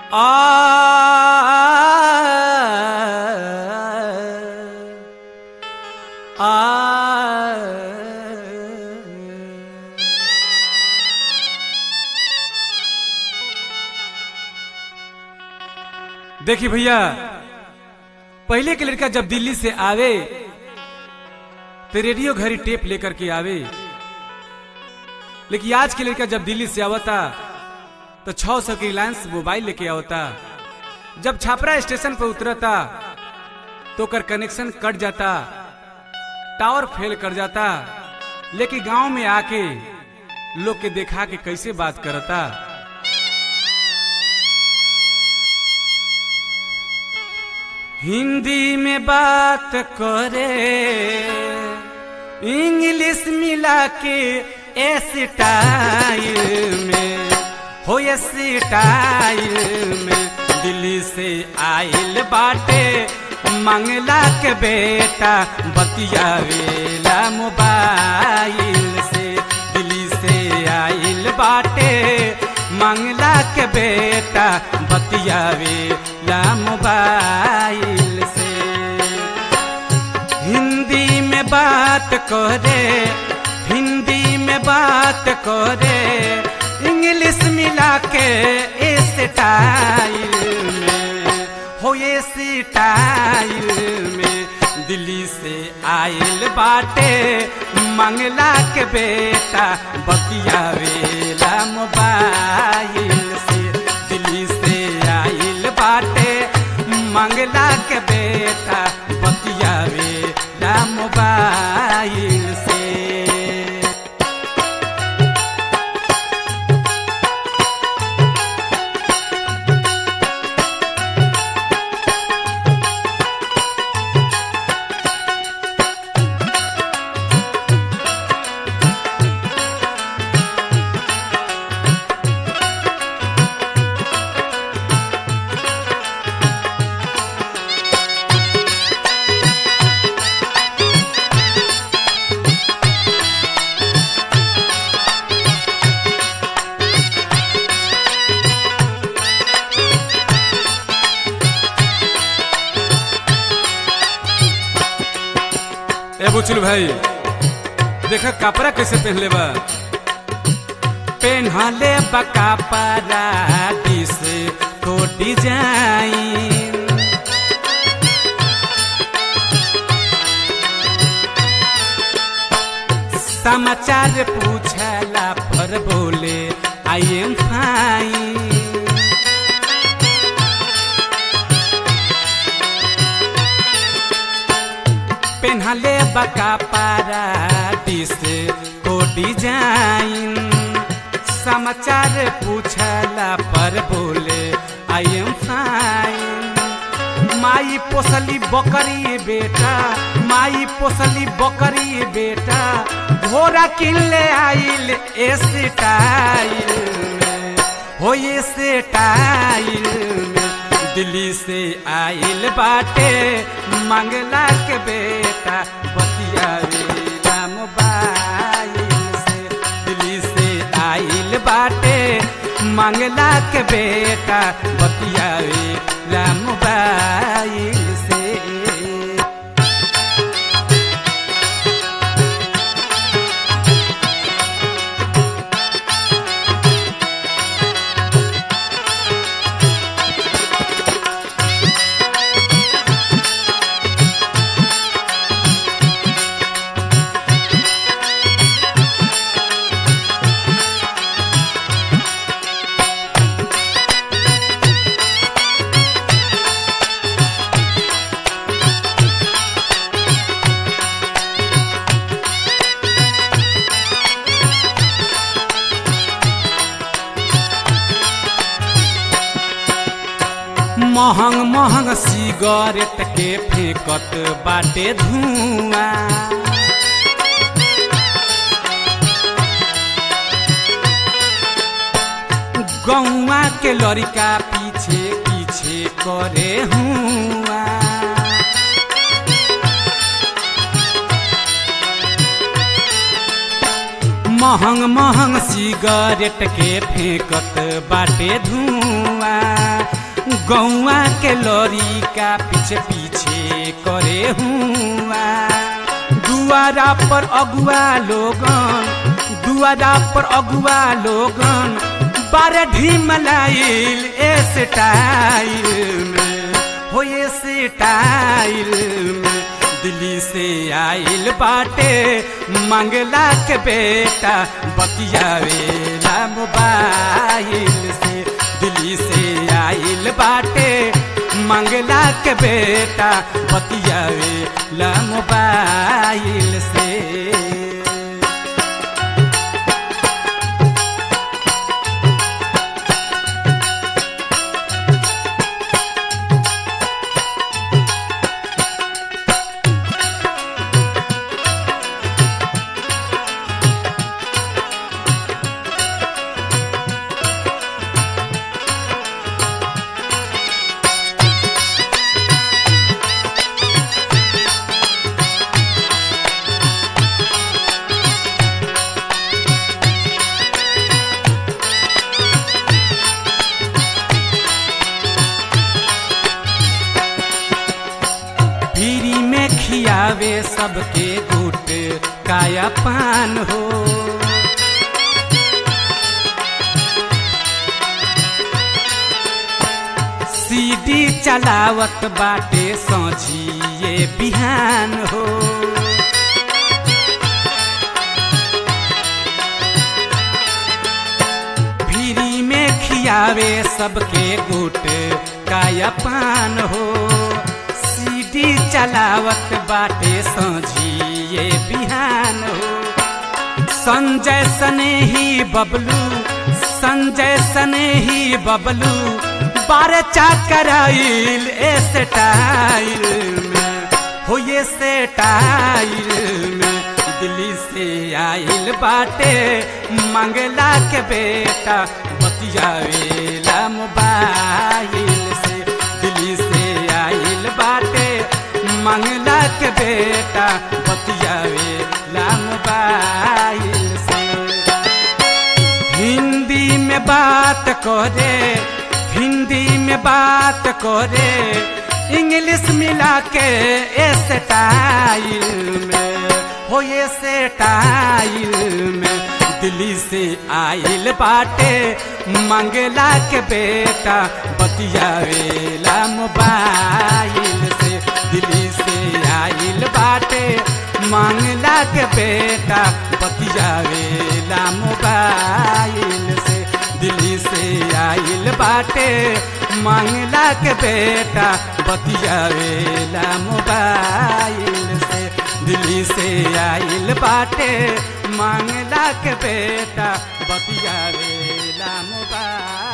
देखिए भैया, पहले के लड़का जब दिल्ली से आवे तो रेडियो घड़ी टेप लेकर के आवे, लेकिन आज के लड़का जब दिल्ली से आवता तो 600 की रिलायंस मोबाइल लेके आवता। जब छापरा स्टेशन पर उतरता तो कर कनेक्शन कट जाता, टावर फेल कर जाता, लेकिन गांव में आके लोग के देखा के कैसे बात करता। हिंदी में बात करे, इंग्लिश मिला के स्टाइल में हो, स्टाइल में दिल्ली से आइल बाटे मंगला के बेटा बतियावेला मोबाइल से। दिल्ली से आइल बाटे मंगला के बेटा बतियावेला मोबाइल से। हिंदी में बात करे, हिंदी में बात करे, इंग्लिश मिला के स्टाइल में हो, स्टाइल में दिल्ली से आइल बाटे मंगला के बेटा बतियावेला मोबाइल से। दिल्ली से आइल बाटे मंगला के बेटा बतियावेला मोबाइल से। बुचुल भाई देखा कपड़ा कैसे पहन ले बा, पहनले बा कपड़ा डिस को डिजाइन। समाचार पूछला पर बोले आई एम फाइन। पहनले बका पारा डिस को डिजाइन। समाचार पूछला पर बोले आई एम फाइन। माई पोसली बकरी बेटा, माई पोसली बकरी बेटा, घोड़ा किनले आइल स्टाइल में हो, स्टाइल में दिल्ली से आइल बाटे मंगला के बेटा बतियावेला मोबाइल से। दिल्ली से आइल बाटे मंगला के बेटा बतियावेला मोबाइल से। महंग महंग सिगरेट के फेंकत बाटे धुआं। गौवा के लड़का पीछे पीछे करे हुआ। महंग महंग सिगरेट के फेंकत बाटे धुआं। गौआ के लौरी का पीछे पीछे करे हुआ। दुआरा पर अगुआ लोगन, दुआरा पर अगुआ लोगन बारे ढीमलाइल ए स्टाइल में, हो ये स्टाइल में। दिल्ली से आइल बाटे मंगला के बेटा बतियावेला मोबाइल से। दिल्ली से आइल बाटे मंगला के बेटा बतियावेला मोबाइल से। खियावे सबके गुट काया पान हो। सीडी चलावत बाटे सोझिए बिहान हो। फ्री में खियावे सबके गुट काया पान हो। चलावत बाटे सोझिए बिहान हो। संजय सने ही बबलू, संजय सने ही बबलू बारे चाकराइल ए स्टाइल में, हो ये स्टाइल में। दिल्ली से आइल बाटे मंगला के बेटा बतियावेला मोबाइल से। दिल्ली से आइल बाटे मंगला के बेटा बतियावेला मोबाइल से। हिंदी में बात करे, हिंदी में बात करे, इंग्लिश मिला के स्टाइल में, हो ये स्टाइल में। दिल्ली से आइल बाटे मंगला के बेटा बतियावेला मोबाइल से। दिल्ली से आइल बाटे मंगला के बेटा बतियावेला मोबाइल से। दिल्ली से आइल बाटे मंगला के बेटा बतियावेला मोबाइल से। दिल्ली से आइल बाटे मंगला के बेटा बतियावेला मोबाइल।